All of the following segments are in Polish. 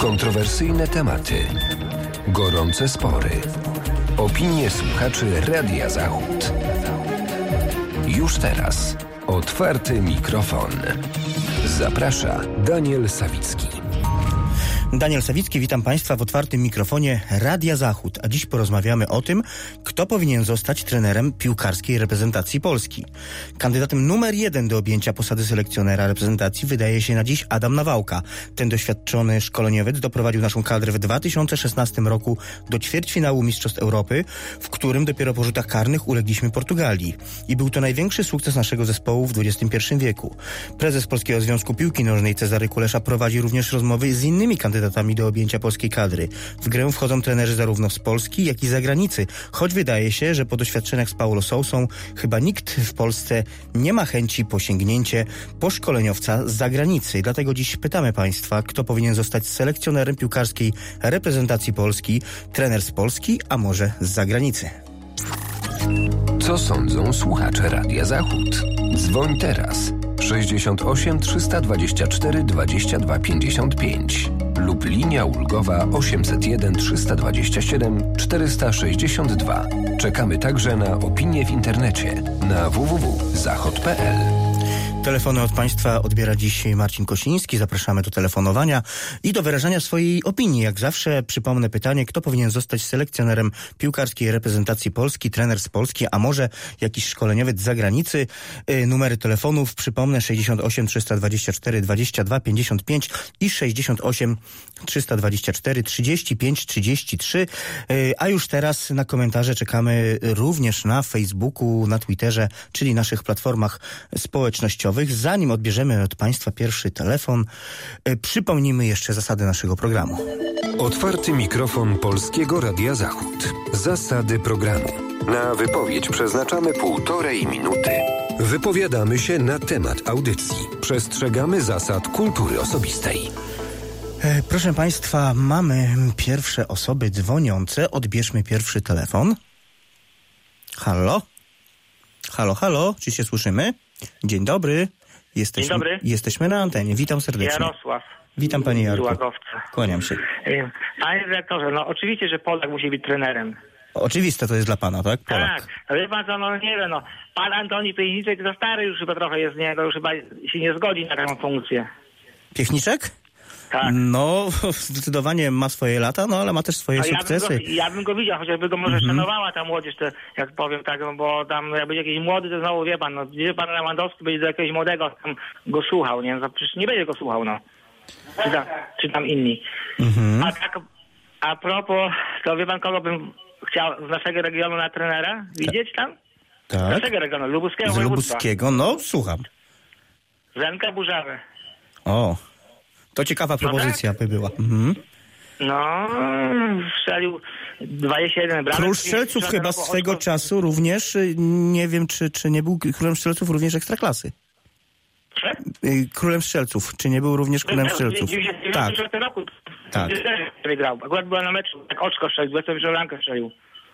Kontrowersyjne tematy, gorące spory, opinie słuchaczy Radia Zachód. Już teraz otwarty mikrofon. Zaprasza Daniel Sawicki. Daniel Sawicki, witam Państwa w otwartym mikrofonie Radia Zachód, a dziś porozmawiamy o tym, kto powinien zostać trenerem piłkarskiej reprezentacji Polski. Kandydatem numer 1 do objęcia posady selekcjonera reprezentacji wydaje się na dziś Adam Nawałka. Ten doświadczony szkoleniowiec doprowadził naszą kadrę w 2016 roku do ćwierćfinału Mistrzostw Europy, w którym dopiero po rzutach karnych ulegliśmy Portugalii. I był to największy sukces naszego zespołu w XXI wieku. Prezes Polskiego Związku Piłki Nożnej Cezary Kulesza prowadzi również rozmowy z innymi kandydatami do objęcia polskiej kadry. W grę wchodzą trenerzy zarówno z Polski, jak i z zagranicy, choć wydaje się, że po doświadczeniach z Paulo Sousą chyba nikt w Polsce nie ma chęci po sięgnięcie po szkoleniowca z zagranicy. Dlatego dziś pytamy Państwa, kto powinien zostać selekcjonerem piłkarskiej reprezentacji Polski, trener z Polski, a może z zagranicy. Co sądzą słuchacze Radia Zachód? Dzwoń teraz 68 324 22 55 lub linia ulgowa 801 327 462. Czekamy także na opinie w internecie na www.zachod.pl. Telefony od Państwa odbiera dziś Marcin Kosiński. Zapraszamy do telefonowania i do wyrażania swojej opinii. Jak zawsze przypomnę pytanie, kto powinien zostać selekcjonerem piłkarskiej reprezentacji Polski, trener z Polski, a może jakiś szkoleniowiec z zagranicy. Numery telefonów przypomnę 68 324 22 55 i 68 324 35 33. A już teraz na komentarze czekamy również na Facebooku, na Twitterze, czyli naszych platformach społecznościowych. Zanim odbierzemy od Państwa pierwszy telefon, przypomnijmy jeszcze zasady naszego programu. Otwarty mikrofon Polskiego Radia Zachód. Zasady programu. Na wypowiedź przeznaczamy 1,5 minuty. Wypowiadamy się na temat audycji. Przestrzegamy zasad kultury osobistej. Proszę Państwa, mamy pierwsze osoby dzwoniące. Odbierzmy pierwszy telefon. Halo? Halo, halo, czy się słyszymy? Dzień dobry. Dzień dobry. Jesteśmy na antenie. Witam serdecznie. Jarosław. Witam Panie Jarku. Łagowca. Kłaniam się. Panie dyrektorze, no oczywiście, że Polak musi być trenerem. Oczywiste to jest dla Pana, tak? Polak. Tak. Wie Pan co, no nie wiem, no. Pan Antoni Piechniczek za stary już chyba trochę jest, nie? To już chyba się nie zgodzi na taką funkcję. Piechniczek? Tak. No, zdecydowanie ma swoje lata, no ale ma też swoje sukcesy. Ja bym go widział, chociażby go może szanowała ta młodzież, to, jak powiem tak, bo tam jak będzie jakiś młody, to znowu wie pan, no gdzie pan Lewandowski będzie do jakiegoś młodego tam go słuchał, nie? No, przecież nie będzie go słuchał, no. Czy tam inni. A tak, a propos, to wie pan, kogo bym chciał z naszego regionu na trenera widzieć tam? Tak. Z naszego regionu, lubuskiego. Z lubuskiego, no słucham. Zenka Burzawę. O, to ciekawa propozycja by była. No, strzelił 21 bramek. Król Strzelców chyba swego czasu również, nie wiem czy nie był królem strzelców również Ekstraklasy. Królem Strzelców, czy nie był również królem Strzelców? Tak. Roku, tak. Grał. Akurat była na meczu, tak oczko strzelił, 21 bramkę strzelił.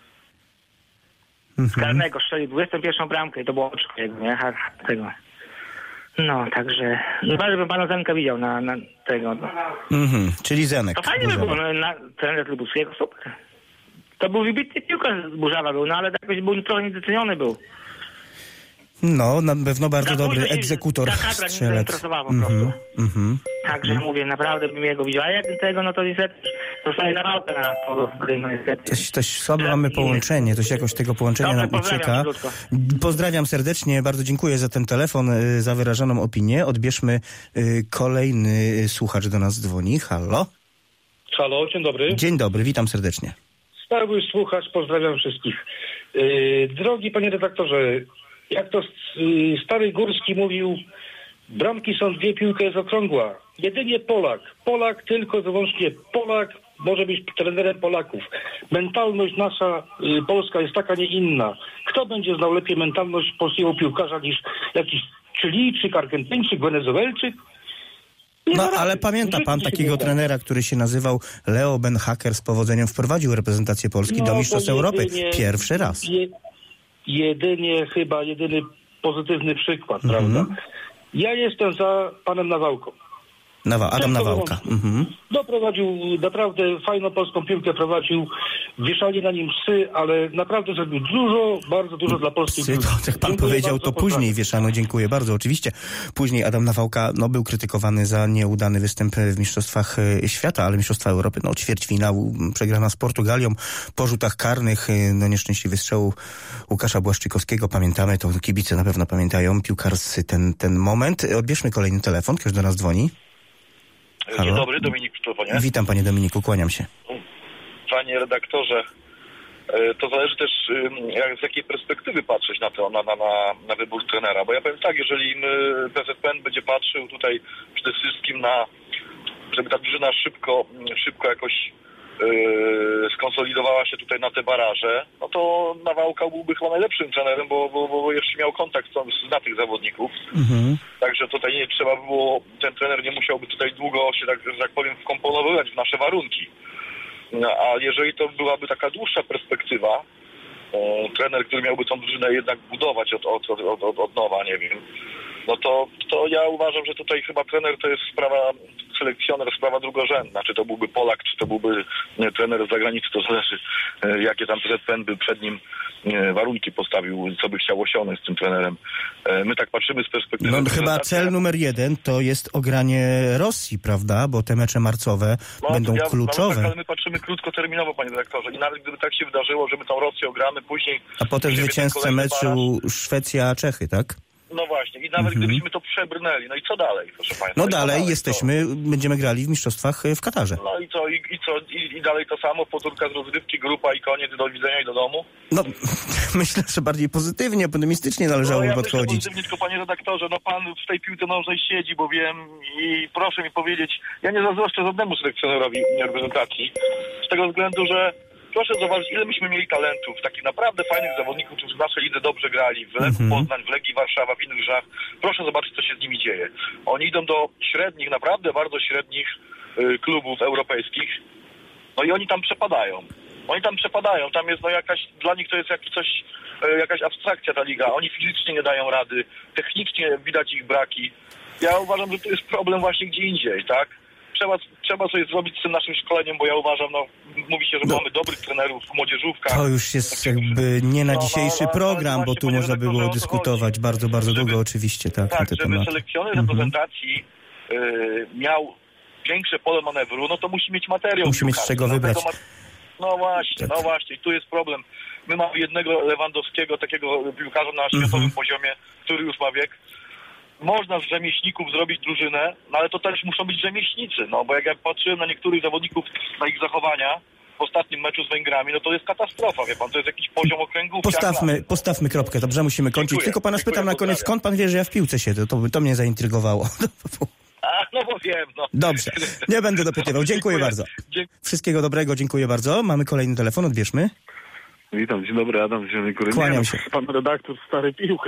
Z karnego strzelił 21 bramkę i to było oczko jego, nie? Tego. No, także... No, bardzo bym pana Zenka widział na tego. No. Czyli Zenek. To fajnie by było, no, na trener Lubuskiego, super. To był wybitny piłkarz z Burzawa był, no ale jakoś był trochę niedoceniony był. No, na pewno bardzo dobry egzekutor, ta kadra strzelec. nie zainteresowała po prostu. Także mówię, naprawdę bym jego widział. A jak tego, no to niestety zostaje na rałkę na polu. No niestety. Coś słabo mamy połączenie, coś jakoś tego połączenia nam ucieka. Pozdrawiam serdecznie, bardzo dziękuję za ten telefon, za wyrażoną opinię. Odbierzmy kolejny słuchacz do nas dzwoni. Halo? Halo, dzień dobry. Dzień dobry, witam serdecznie. Stały słuchacz, pozdrawiam wszystkich. Drogi panie redaktorze, jak to stary Górski mówił, bramki są dwie, piłka jest okrągła. Jedynie Polak, tylko wyłącznie Polak może być trenerem Polaków. Mentalność nasza polska jest taka, nie inna. Kto będzie znał lepiej mentalność polskiego piłkarza niż jakiś Chilijczyk, Argentyńczyk, Wenezuelczyk? No, ale pamięta pan takiego trenera, który się nazywał Leo Ben Hacker, z powodzeniem wprowadził reprezentację Polski do Mistrzostw Europy. Pierwszy raz. Jedyny pozytywny przykład, prawda? Ja jestem za panem Nawałką. Adam Nawałka. Doprowadził naprawdę fajną polską piłkę, prowadził, wieszali na nim psy, ale naprawdę zrobił dużo, bardzo dużo dla polskiej piłki. Jak pan powiedział, to później wieszano. Dziękuję bardzo. Oczywiście później Adam Nawałka był krytykowany za nieudany występ w Mistrzostwach Świata, ale Mistrzostwa Europy, ćwierćfinał, przegrana z Portugalią po rzutach karnych, nieszczęśliwy strzał Łukasza Błaszczykowskiego. Pamiętamy, to kibice na pewno pamiętają, piłkarscy ten moment. Odbierzmy kolejny telefon, ktoś do nas dzwoni. Halo? Dzień dobry, Dominik w telefonie. Witam, panie Dominiku, kłaniam się. Panie redaktorze, to zależy też z jakiej perspektywy patrzeć na wybór trenera, bo ja powiem tak, jeżeli PZPN będzie patrzył tutaj przede wszystkim żeby ta drużyna szybko jakoś skonsolidowała się tutaj na te baraże, no to Nawałka byłby chyba najlepszym trenerem, bo jeszcze miał kontakt z tych zawodników. Także tutaj nie trzeba było, ten trener nie musiałby tutaj długo się, że tak powiem, wkomponowywać w nasze warunki. A jeżeli to byłaby taka dłuższa perspektywa, trener, który miałby tą drużynę jednak budować od nowa, nie wiem, no to ja uważam, że tutaj chyba trener to jest selekcjoner, sprawa drugorzędna. Czy to byłby Polak, czy to byłby trener z zagranicy, to zależy, jakie tam PZPN by przed nim warunki postawił, co by chciał osiągnąć z tym trenerem. My tak patrzymy z perspektywy... chyba cel numer 1 to jest ogranie Rosji, prawda? Bo te mecze marcowe będą kluczowe. Ale my patrzymy krótkoterminowo, panie dyrektorze. I nawet gdyby tak się wydarzyło, że my tą Rosję ogramy później... A potem zwycięzcę meczu Szwecja-Czechy, tak? No właśnie, i nawet gdybyśmy to przebrnęli, no i co dalej, proszę państwa? No dalej będziemy grali w mistrzostwach w Katarze. No i co, i dalej to samo, powtórka z rozrywki, grupa i koniec, do widzenia i do domu? No, myślę, że bardziej pozytywnie, optymistycznie należałoby podchodzić. Myślę pozytywnie, tylko panie redaktorze, pan w tej piłce nożnej siedzi, bo wiem i proszę mi powiedzieć, ja nie zazdroszczę żadnemu selekcjonerowi reprezentacji, z tego względu, że proszę zobaczyć, ile myśmy mieli talentów, takich naprawdę fajnych zawodników, którzy w naszej lidze dobrze grali, w Lechu Poznań, w Legii Warszawa, w innych rzeczach. Proszę zobaczyć, co się z nimi dzieje. Oni idą do średnich, naprawdę bardzo średnich klubów europejskich, no i oni tam przepadają. Tam jest dla nich to jest jakaś abstrakcja ta liga. Oni fizycznie nie dają rady, technicznie widać ich braki. Ja uważam, że to jest problem właśnie gdzie indziej, tak? Trzeba coś zrobić z tym naszym szkoleniem, bo ja uważam, mówi się, że mamy dobrych trenerów w młodzieżówkach. To już jest jakby nie na dzisiejszy program, bo tu można by było dyskutować bardzo, bardzo długo oczywiście. Tak, na te żeby tematy. selekcjoner reprezentacji miał większe pole manewru, no to musi mieć materiał. Musi mieć z czego wybrać. No właśnie, tu jest problem. My mamy jednego Lewandowskiego, takiego piłkarza na światowym poziomie, który już ma wiek. Można z rzemieślników zrobić drużynę, no ale to też muszą być rzemieślnicy, bo jak ja patrzyłem na niektórych zawodników, na ich zachowania w ostatnim meczu z Węgrami, no to jest katastrofa, wie pan, to jest jakiś poziom okręgów. Postawmy kropkę, dobrze, musimy kończyć. Dziękuję, tylko pana spytam na koniec, skąd pan wie, że ja w piłce siedzę? To mnie zaintrygowało. Bo wiem, Dobrze, nie będę dopytywał. Dziękuję bardzo. Wszystkiego dobrego, dziękuję bardzo. Mamy kolejny telefon, odbierzmy. Witam, dzień dobry, Adam z Zielonej Góry. Kłaniam się. Pan redaktor stary piłkę.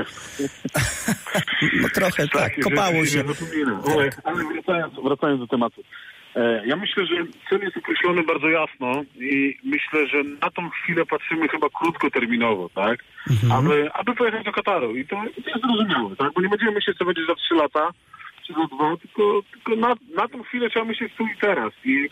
No trochę tak, kopało się. Ale wracając do tematu. Ja myślę, że cel jest określony bardzo jasno i myślę, że na tą chwilę patrzymy chyba krótkoterminowo, tak? Aby pojechać do Kataru. I to jest zrozumiałe, tak? Bo nie będziemy myśleć, co będzie za 3 lata, czy za 2, tylko na tą chwilę trzeba myśleć tu i teraz. I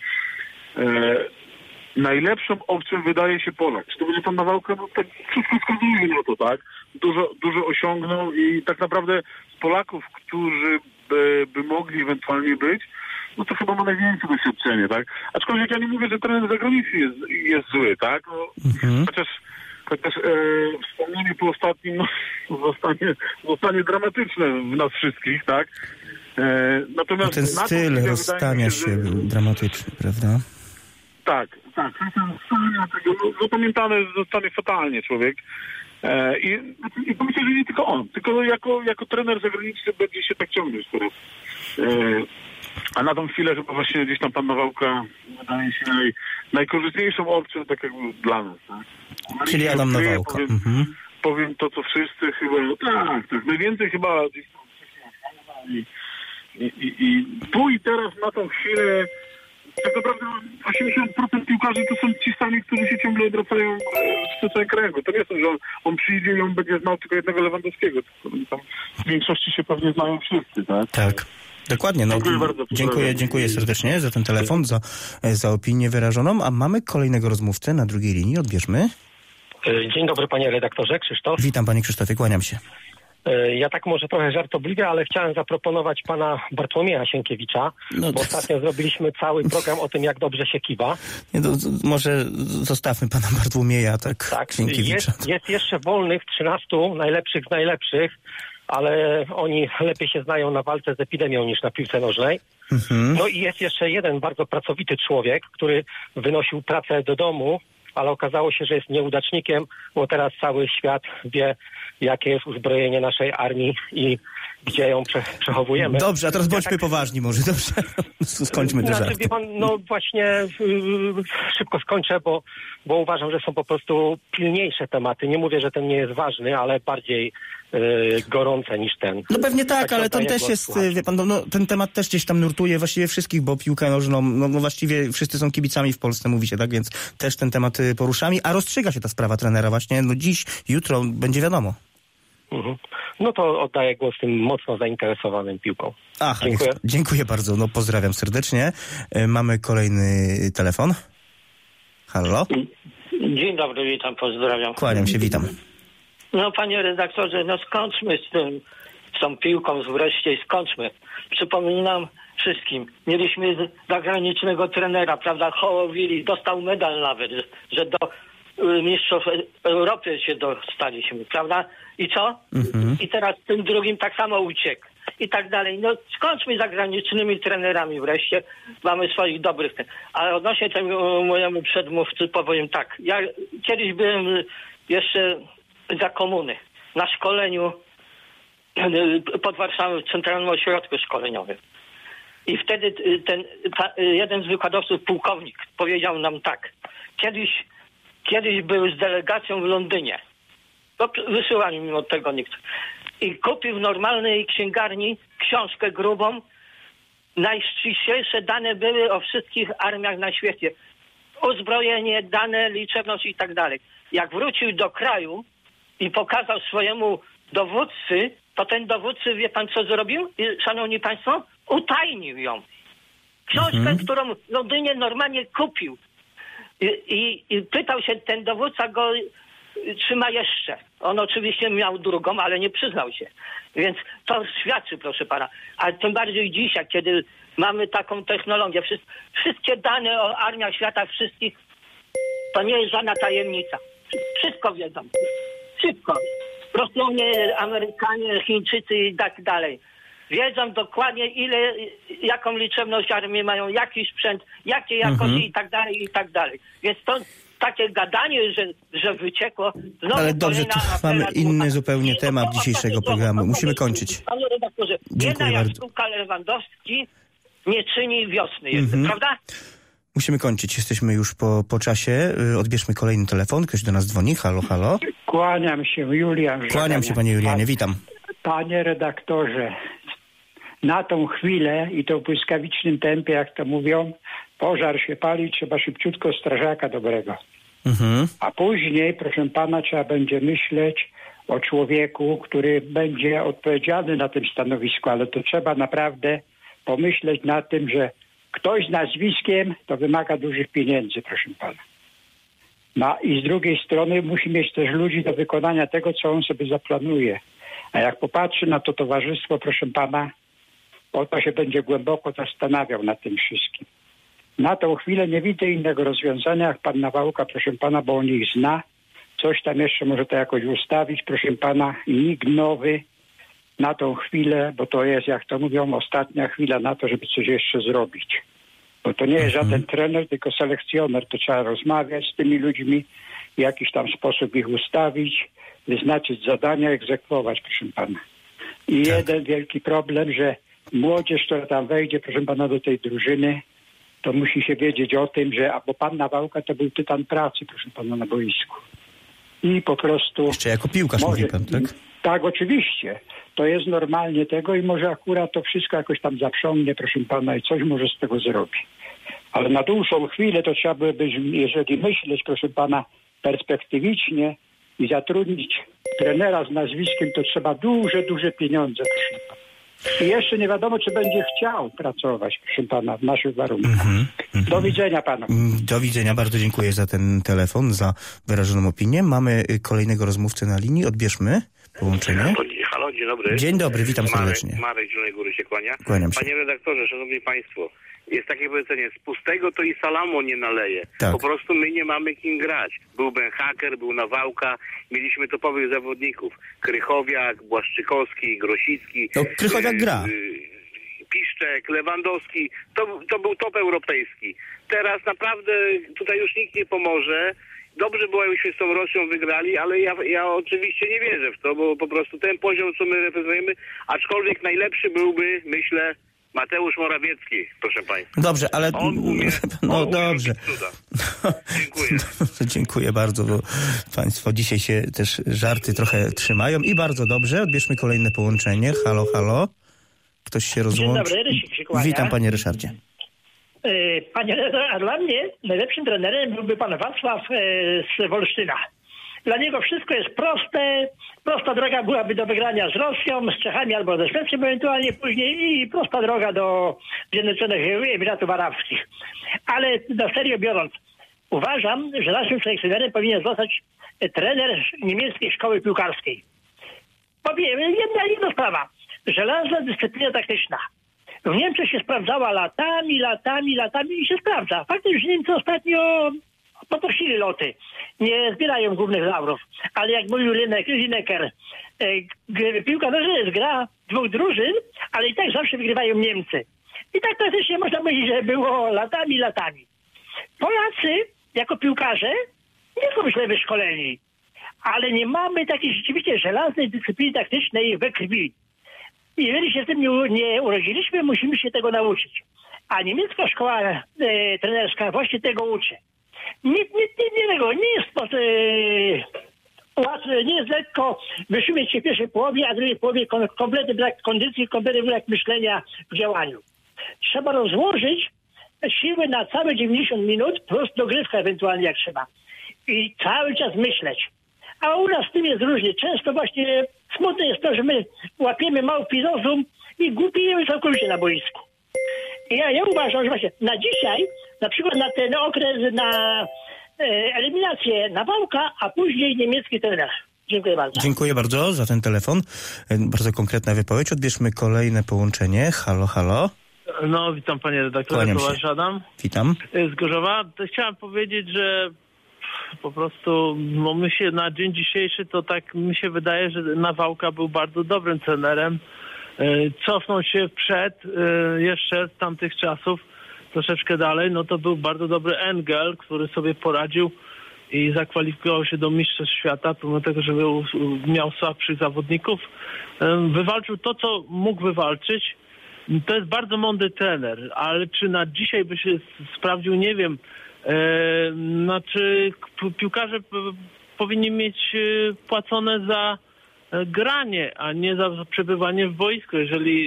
najlepszą opcją wydaje się Polak. Czy to będzie pan Nawałka? No tak wszystko wskazuje na to, tak? Dużo osiągnął i tak naprawdę z Polaków, którzy by mogli ewentualnie być, no to chyba ma największe doświadczenie, tak? Aczkolwiek ja nie mówię, że trener zagraniczny jest zły, tak? No, chociaż wspomnienie po ostatnim zostanie dramatyczne w nas wszystkich, tak? Natomiast ten styl rozstania się był dramatyczny, prawda? Tak. Zapamiętany zostanie fatalnie człowiek. I myślę, że nie tylko on, tylko jako trener zagraniczny będzie się tak ciągnąć teraz. A na tą chwilę chyba właśnie gdzieś tam pan Nawałka wydaje się najkorzystniejszą opcją, tak jakby dla nas. Tak? Czyli Adam Nawałka. Powiem to, co wszyscy chyba, tak. Najwięcej chyba gdzieś tam i tu i teraz na tą chwilę tak naprawdę 80% piłkarzy to są ci sami, którzy się ciągle obracają w sztuce kręgu. To nie są, że on przyjdzie i on będzie znał tylko jednego Lewandowskiego. Tam w większości się pewnie znają wszyscy, tak? Tak. Dokładnie. No, Dziękuję bardzo. Dziękuję serdecznie za ten telefon, za opinię wyrażoną. A mamy kolejnego rozmówcę na drugiej linii. Odbierzmy. Dzień dobry, panie redaktorze, Krzysztof. Witam, panie Krzysztofie, kłaniam się. Ja tak może trochę żartobliwie, ale chciałem zaproponować pana Bartłomieja Sienkiewicza, bo ostatnio zrobililiśmy cały program o tym, jak dobrze się kiwa. Nie, może zostawmy pana Bartłomieja, tak Sienkiewicza. Jest jeszcze wolnych 13 najlepszych z najlepszych, ale oni lepiej się znają na walce z epidemią niż na piłce nożnej. No i jest jeszcze jeden bardzo pracowity człowiek, który wynosił pracę do domu, ale okazało się, że jest nieudacznikiem, bo teraz cały świat wie, jakie jest uzbrojenie naszej armii i gdzie ją przechowujemy. Dobrze, a teraz bądźmy poważni może, dobrze? Skończmy te żarty. Wie pan, właśnie szybko skończę, bo uważam, że są po prostu pilniejsze tematy. Nie mówię, że ten nie jest ważny, ale bardziej gorące niż ten. No pewnie tak, ale to też jest, wie pan, ten temat też gdzieś tam nurtuje właściwie wszystkich, bo piłkę nożną, no właściwie wszyscy są kibicami w Polsce, mówi się, tak, więc też ten temat poruszamy, a rozstrzyga się ta sprawa trenera właśnie, dziś, jutro będzie wiadomo. No to oddaję głos tym mocno zainteresowanym piłką. Dziękuję. Dziękuję bardzo, pozdrawiam serdecznie. Mamy kolejny telefon. Halo? Dzień dobry, witam, pozdrawiam. Kłaniam się, witam. No panie redaktorze, skończmy z tą piłką wreszcie i skończmy. Przypominam wszystkim, mieliśmy zagranicznego trenera, prawda, Hołowili, dostał medal nawet, że do mistrzów Europy się dostaliśmy, prawda? I co? I teraz tym drugim tak samo uciekł. I tak dalej. Skończmy z zagranicznymi trenerami wreszcie. Mamy swoich dobrych. Ale odnośnie tego mojemu przedmówcy powiem tak. Ja kiedyś byłem jeszcze za komuny na szkoleniu pod Warszawą w Centralnym Ośrodku Szkoleniowym. I wtedy jeden z wykładowców, pułkownik, powiedział nam tak. Kiedyś był z delegacją w Londynie. Wysyłali mimo tego nikt. I kupił w normalnej księgarni książkę grubą. Najściślejsze dane były o wszystkich armiach na świecie. Uzbrojenie, dane, liczebność i tak dalej. Jak wrócił do kraju i pokazał swojemu dowódcy, to ten dowódcy, wie pan co zrobił? Szanowni państwo? Utajnił ją. Książkę, którą w Londynie normalnie kupił. I pytał się ten dowódca go, czy ma jeszcze. On oczywiście miał drugą, ale nie przyznał się. Więc to świadczy, proszę pana. Ale tym bardziej dzisiaj, kiedy mamy taką technologię, wszystkie dane o armiach świata, wszystkich, to nie jest żadna tajemnica. Wszystko wiedzą. Wszystko. Rosjanie, Amerykanie, Chińczycy i tak dalej. Wiedzą dokładnie jaką liczebność armii mają, jaki sprzęt, jakie jakości i tak dalej. Więc to takie gadanie, że wyciekło... Ale dobrze, to mamy inny zupełnie temat dzisiejszego programu. Musimy kończyć. Panie redaktorze, jedna jaskółka Lewandowski nie czyni wiosny jeszcze, prawda? Musimy kończyć. Jesteśmy już po czasie. Odbierzmy kolejny telefon. Ktoś do nas dzwoni. Halo, halo. Kłaniam się, Julian. Kłaniam się, panie Julianie. Witam. Panie redaktorze, na tą chwilę i to w błyskawicznym tempie, jak to mówią, pożar się pali, trzeba szybciutko strażaka dobrego. A później, proszę pana, trzeba będzie myśleć o człowieku, który będzie odpowiedzialny na tym stanowisku, ale to trzeba naprawdę pomyśleć nad tym, że ktoś z nazwiskiem to wymaga dużych pieniędzy, proszę pana. No i z drugiej strony musi mieć też ludzi do wykonania tego, co on sobie zaplanuje. A jak popatrzy na to towarzystwo, proszę pana, to się będzie głęboko zastanawiał nad tym wszystkim. Na tą chwilę nie widzę innego rozwiązania jak pan Nawałka, proszę pana, bo on ich zna. Coś tam jeszcze może to jakoś ustawić, proszę pana. I nikt nowy na tą chwilę, bo to jest, jak to mówią, ostatnia chwila na to, żeby coś jeszcze zrobić. Bo to nie jest żaden trener, tylko selekcjoner. To trzeba rozmawiać z tymi ludźmi, w jakiś tam sposób ich ustawić, wyznaczyć zadania, egzekwować, proszę pana. I jeden wielki problem, że młodzież, która tam wejdzie, proszę pana, do tej drużyny, to musi się wiedzieć o tym, że bo pan Nawałka to był tytan pracy, proszę pana, na boisku. I po prostu... Jeszcze jako piłkarz mówi pan, tak? Tak, oczywiście. To jest normalnie tego i może akurat to wszystko jakoś tam zaprzągnie, proszę pana, i coś może z tego zrobi. Ale na dłuższą chwilę to trzeba by, jeżeli myśleć, proszę pana, perspektywicznie i zatrudnić trenera z nazwiskiem, to trzeba duże pieniądze, proszę pana. I jeszcze nie wiadomo, czy będzie chciał pracować, proszę pana, w naszych warunkach. Do widzenia panu. Do widzenia, bardzo dziękuję za ten telefon, za wyrażoną opinię. Mamy kolejnego rozmówcę na linii, odbierzmy połączenie. Halo, dzień dobry. Dzień dobry, witam serdecznie. Marek z Zielonej Góry się kłania. Kłaniam się. Panie redaktorze, szanowni państwo, jest takie powiedzenie, z pustego to i salamo nie naleje. Tak. Po prostu my nie mamy kim grać. Był Ben Hacker, był Nawałka, mieliśmy topowych zawodników. Krychowiak, Błaszczykowski, Grosicki. To Krychowiak gra. Piszczek, Lewandowski. To był top europejski. Teraz naprawdę tutaj już nikt nie pomoże. Dobrze było, jakbyśmy z tą Rosją wygrali, ale ja oczywiście nie wierzę w to, bo po prostu ten poziom, co my reprezentujemy, aczkolwiek najlepszy byłby, myślę, Mateusz Morawiecki, proszę państwa. Dobrze, ale... On dobrze. Dziękuję. Dziękuję bardzo, bo państwo dzisiaj się też żarty trochę trzymają i bardzo dobrze. Odbierzmy kolejne połączenie. Halo, halo. Ktoś się rozłączy. Dzień dobry, Rysiek się kłania. Witam, panie Ryszardzie. Panie redaktorze, a dla mnie najlepszym trenerem byłby pan Wacław z Wolsztyna. Dla niego wszystko jest proste. Prosta droga byłaby do wygrania z Rosją, z Czechami albo ze Szwecją ewentualnie później i prosta droga do Zjednoczonych Emiratów Arabskich. Ale na serio biorąc, uważam, że naszym selekcjonerem powinien zostać trener niemieckiej szkoły piłkarskiej. Powiem, jedna sprawa. Żelazna dyscyplina taktyczna. W Niemczech się sprawdzała latami i się sprawdza. Faktycznie Niemcy ostatnio poprosili loty. Nie zbierają głównych laurów. Ale jak mówił Lineker, piłka nożna jest gra dwóch drużyn, ale i tak zawsze wygrywają Niemcy. I tak praktycznie można powiedzieć, że było latami. Polacy jako piłkarze nie są źle wyszkoleni, ale nie mamy takiej rzeczywiście żelaznej dyscypliny taktycznej we krwi. Jeżeli się z tym nie urodziliśmy, musimy się tego nauczyć. A niemiecka szkoła trenerska właśnie tego uczy. Nie jest łatwo, nie jest lekko wyszymieć się w pierwszej połowie, a w drugiej połowie kompletny brak kondycji, kompletny brak myślenia w działaniu. Trzeba rozłożyć siły na całe 90 minut, plus dogrywka ewentualnie jak trzeba. I cały czas myśleć. A u nas z tym jest różnie. Często właśnie smutne jest to, że my łapiemy małpi rozum i głupijemy całkowicie na boisku. Ja uważam, że właśnie na dzisiaj, na przykład na ten okres, na eliminację Nawałka, a później niemiecki trener. Dziękuję bardzo. Dziękuję bardzo za ten telefon. Bardzo konkretna wypowiedź. Odbierzmy kolejne połączenie. Halo, halo. No, witam panie redaktorze, Tomasz Adam. Witam. Z Gorzowa. Chciałem powiedzieć, że po prostu my się na dzień dzisiejszy to tak mi się wydaje, że Nawałka był bardzo dobrym trenerem. Cofnął się jeszcze z tamtych czasów troszeczkę dalej, no to był bardzo dobry Engel, który sobie poradził i zakwalifikował się do mistrzostw świata, pomimo tego, że miał słabszych zawodników. Wywalczył to, co mógł wywalczyć. To jest bardzo mądry trener, ale czy na dzisiaj by się sprawdził, nie wiem. Znaczy piłkarze powinni mieć płacone za granie, a nie za przebywanie w boisku.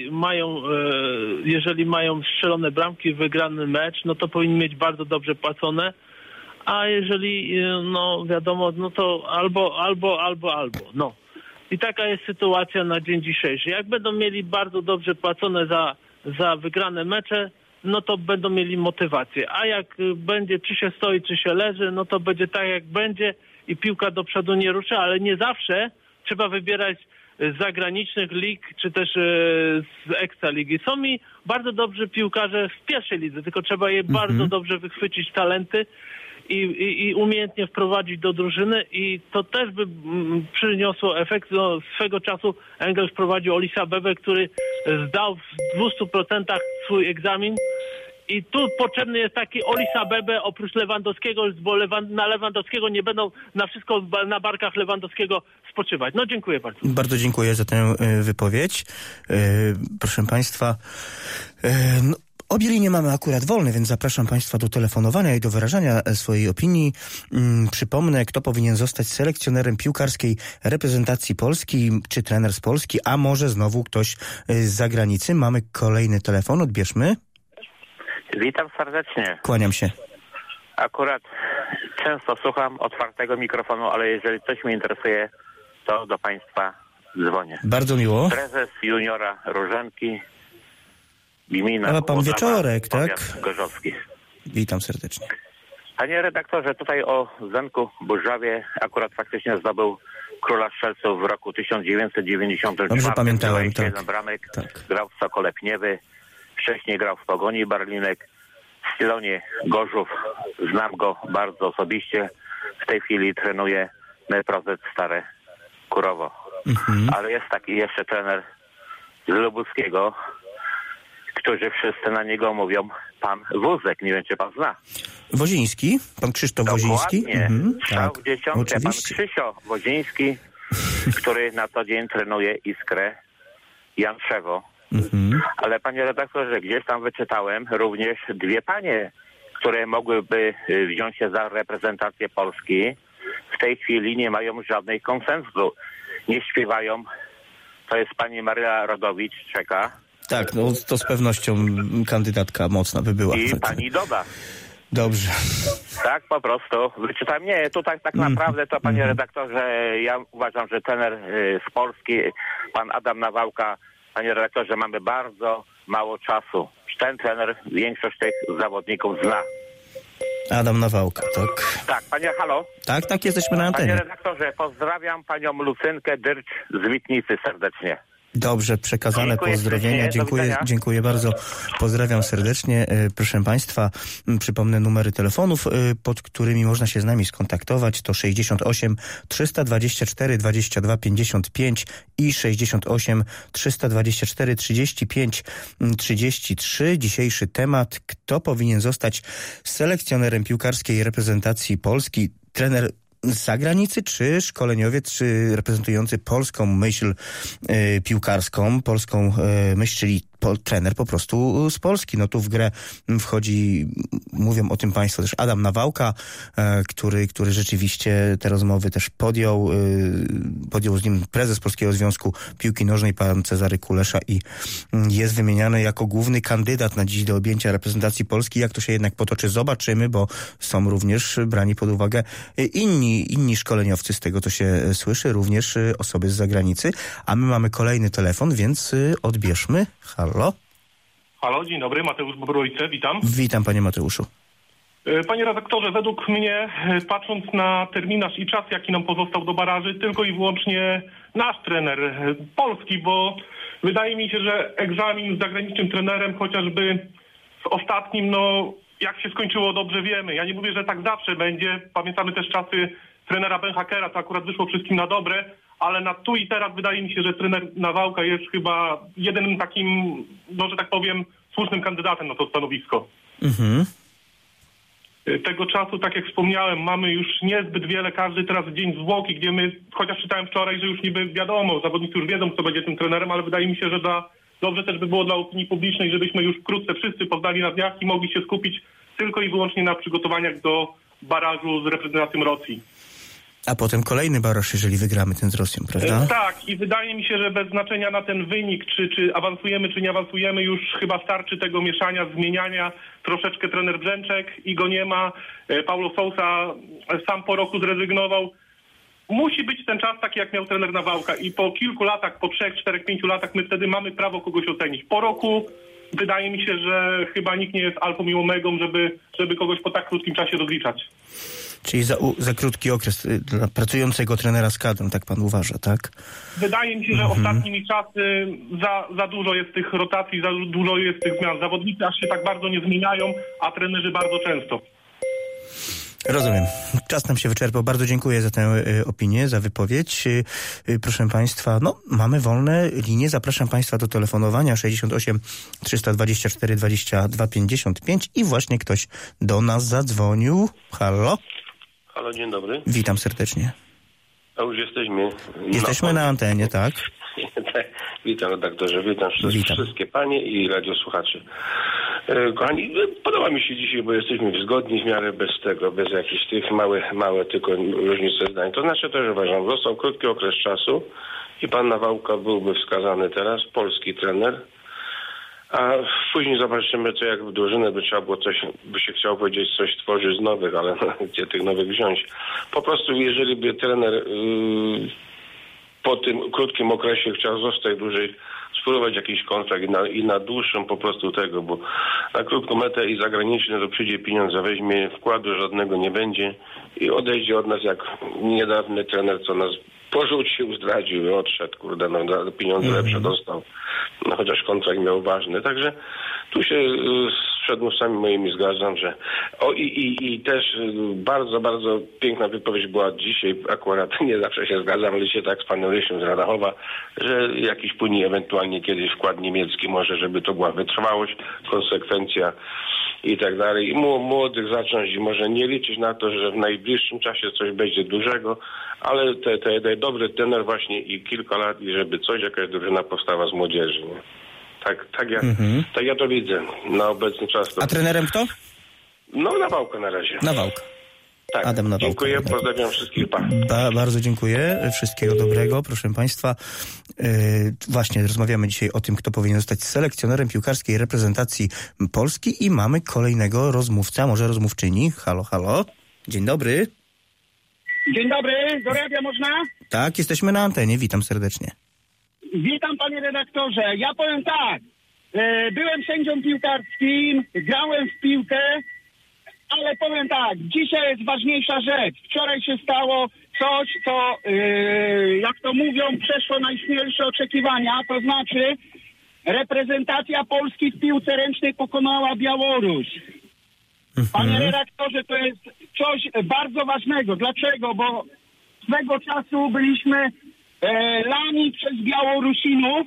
Jeżeli mają strzelone bramki, wygrany mecz, no to powinni mieć bardzo dobrze płacone, a jeżeli, no wiadomo, no to albo. No. I taka jest sytuacja na dzień dzisiejszy. Jak będą mieli bardzo dobrze płacone za wygrane mecze, no to będą mieli motywację. A jak będzie, czy się stoi, czy się leży, no to będzie tak, jak będzie i piłka do przodu nie ruszy, ale nie zawsze trzeba wybierać z zagranicznych lig, czy też z Ekstraligi. Są mi bardzo dobrzy piłkarze w pierwszej lidze, tylko trzeba je bardzo dobrze wychwycić talenty i umiejętnie wprowadzić do drużyny i to też by przyniosło efekt. No, swego czasu Engel wprowadził Olisa Bebę, który zdał w 200% swój egzamin i tu potrzebny jest taki Olisa Bebę oprócz Lewandowskiego, bo na Lewandowskiego nie będą na wszystko na barkach Lewandowskiego spoczywać. No dziękuję bardzo. Bardzo dziękuję za tę wypowiedź. Proszę państwa, obie linie mamy akurat wolne, więc zapraszam państwa do telefonowania i do wyrażania swojej opinii. Przypomnę, kto powinien zostać selekcjonerem piłkarskiej reprezentacji Polski, czy trener z Polski, a może znowu ktoś z zagranicy. Mamy kolejny telefon, odbierzmy. Witam serdecznie. Kłaniam się. Akurat często słucham otwartego mikrofonu, ale jeżeli coś mnie interesuje, to do państwa dzwonię. Bardzo miło. Prezes juniora Różanki, gmina... A pan Wieczorek, tak? Powiat Gorzowski. Witam serdecznie. Panie redaktorze, tutaj o Zenku Burżawie akurat faktycznie zdobył Króla Strzelców w roku 1994. Dobrze pamiętałem, tak. 1 bramek, grał w Sokole Pniewy, wcześniej grał w Pogoni Barlinek, w Stylonie Gorzów, znam go bardzo osobiście, w tej chwili trenuje PZS Stare Kurowo. Ale jest taki jeszcze trener z Lubuskiego, którzy wszyscy na niego mówią pan Wózek, nie wiem czy pan zna. Woziński? Pan Krzysztof Woziński? Strzał w dziesiątkę, oczywiście. pan Krzysio Woziński, który na co dzień trenuje Iskrę Janszewo. Ale panie redaktorze, gdzieś tam wyczytałem również dwie panie, które mogłyby wziąć się za reprezentację Polski. W tej chwili nie mają żadnej konsensu. Nie śpiewają. To jest pani Maryla Rodowicz, czeka. Tak, no to z pewnością kandydatka mocna by była. I pani Doda. Dobrze. Tak, po prostu. Wyczytałem. Nie, tutaj tak naprawdę to, panie redaktorze, ja uważam, że trener z Polski, pan Adam Nawałka, panie redaktorze, mamy bardzo mało czasu. Ten trener większość tych zawodników zna. Adam Nawałka, tak. Tak, panie, halo? Tak, jesteśmy na antenie. Panie redaktorze, pozdrawiam panią Lucynkę Dyrcz z Witnicy serdecznie. Dobrze, przekazane Dziękuję pozdrowienia. Dziękuję bardzo. Pozdrawiam serdecznie. Proszę państwa, przypomnę numery telefonów, pod którymi można się z nami skontaktować. To 68 324 22 55 i 68 324 35 33. Dzisiejszy temat: kto powinien zostać selekcjonerem piłkarskiej reprezentacji Polski? Trener z zagranicy, czy szkoleniowiec, czy reprezentujący polską myśl piłkarską, polską myśl, czyli trener po prostu z Polski. No tu w grę wchodzi, mówią o tym państwo, też Adam Nawałka, który rzeczywiście te rozmowy też podjął z nim prezes Polskiego Związku Piłki Nożnej, pan Cezary Kulesza, i jest wymieniany jako główny kandydat na dziś do objęcia reprezentacji Polski. Jak to się jednak potoczy, zobaczymy, bo są również brani pod uwagę inni szkoleniowcy, z tego co się słyszy, również osoby z zagranicy. A my mamy kolejny telefon, więc odbierzmy. Halo? Halo, dzień dobry, Mateusz Bobrowice, witam. Witam, panie Mateuszu. Panie redaktorze, według mnie, patrząc na terminarz i czas, jaki nam pozostał do baraży, tylko i wyłącznie nasz trener polski, bo wydaje mi się, że egzamin z zagranicznym trenerem, chociażby w ostatnim, jak się skończyło, dobrze wiemy. Ja nie mówię, że tak zawsze będzie. Pamiętamy też czasy trenera Benhakera, to akurat wyszło wszystkim na dobre, ale na tu i teraz wydaje mi się, że trener Nawałka jest chyba jedynym takim, że tak powiem, słusznym kandydatem na to stanowisko. Tego czasu, tak jak wspomniałem, mamy już niezbyt wiele. Każdy teraz dzień zwłoki, gdzie my, chociaż czytałem wczoraj, że już niby wiadomo, zawodnicy już wiedzą, kto będzie tym trenerem, ale wydaje mi się, że dobrze też by było dla opinii publicznej, żebyśmy już wkrótce wszyscy poznali na dniach i mogli się skupić tylko i wyłącznie na przygotowaniach do barażu z reprezentacją Rosji. A potem kolejny baraż, jeżeli wygramy ten z Rosją, prawda? Tak, i wydaje mi się, że bez znaczenia na ten wynik, czy awansujemy, czy nie awansujemy, już chyba starczy tego mieszania, zmieniania. Troszeczkę trener Brzęczek i go nie ma. Paulo Sousa sam po roku zrezygnował. Musi być ten czas taki, jak miał trener Nawałka, i po kilku latach, po 3, 4, 5 latach my wtedy mamy prawo kogoś ocenić. Po roku wydaje mi się, że chyba nikt nie jest alfą i omegą, żeby kogoś po tak krótkim czasie rozliczać. Czyli za krótki okres dla pracującego trenera z kadrą, tak pan uważa, tak? Wydaje mi się, że ostatnimi czasy za dużo jest tych rotacji, za dużo jest tych zmian. Zawodnicy aż się tak bardzo nie zmieniają, a trenerzy bardzo często. Rozumiem. Czas nam się wyczerpał. Bardzo dziękuję za tę opinię, za wypowiedź. Proszę państwa, mamy wolne linie. Zapraszam państwa do telefonowania 68 324 22 55 i właśnie ktoś do nas zadzwonił. Halo? Halo, dzień dobry. Witam serdecznie. A już jesteśmy. Jesteśmy na antenie, tak? Witam redaktorze, witam wszystkie panie i radiosłuchaczy. Kochani, podoba mi się dzisiaj, bo jesteśmy zgodni w miarę bez jakichś tych małe tylko różnice zdań. To znaczy też uważam, został krótki okres czasu i pan Nawałka byłby wskazany teraz, polski trener. A później zobaczymy, to jak w drużynę by trzeba było by się chciało powiedzieć, coś tworzyć z nowych, ale gdzie tych nowych wziąć? Po prostu jeżeli by trener po tym krótkim okresie chciał zostać dłużej, spróbować jakiś kontrakt i na dłuższą po prostu tego, bo na krótką metę i zagraniczny to przyjdzie pieniądze, weźmie, wkładu żadnego nie będzie i odejdzie od nas jak niedawny trener, co nas porzucił, zdradził i odszedł, kurde, no pieniądze lepsze dostał, no chociaż kontrakt miał ważny, także tu się z przedmówcami moimi zgadzam, że i też bardzo, bardzo piękna wypowiedź była dzisiaj, akurat nie zawsze się zgadzam, ale się tak z panem Rysiem z Radachowa, że jakiś płynie ewentualnie kiedyś wkład niemiecki może, żeby to była wytrwałość, konsekwencja i tak dalej. I młodych zacząć i może nie liczyć na to, że w najbliższym czasie coś będzie dużego, ale te dobry trener właśnie i kilka lat i żeby coś, jakaś drużyna powstała z młodzieży. Nie? Tak ja to widzę na obecny czas. A trenerem kto? No Nawałka na razie. Nawałka. Tak, Adam Nawałka. Dziękuję, pozdrawiam wszystkich pan. Bardzo dziękuję, wszystkiego dobrego, proszę państwa. Właśnie rozmawiamy dzisiaj o tym, kto powinien zostać selekcjonerem piłkarskiej reprezentacji Polski i mamy kolejnego rozmówcę, może rozmówczyni. Halo, halo. Dzień dobry. Dzień dobry, do radia można? Tak, jesteśmy na antenie, witam serdecznie. Witam panie redaktorze. Ja powiem tak, byłem sędzią piłkarskim, grałem w piłkę, ale powiem tak, dzisiaj jest ważniejsza rzecz. Wczoraj się stało coś, co, jak to mówią, przeszło najśmielsze oczekiwania, to znaczy reprezentacja Polski w piłce ręcznej pokonała Białoruś. Panie redaktorze, to jest coś bardzo ważnego. Dlaczego? Bo swego czasu byliśmy lani przez Białorusinów,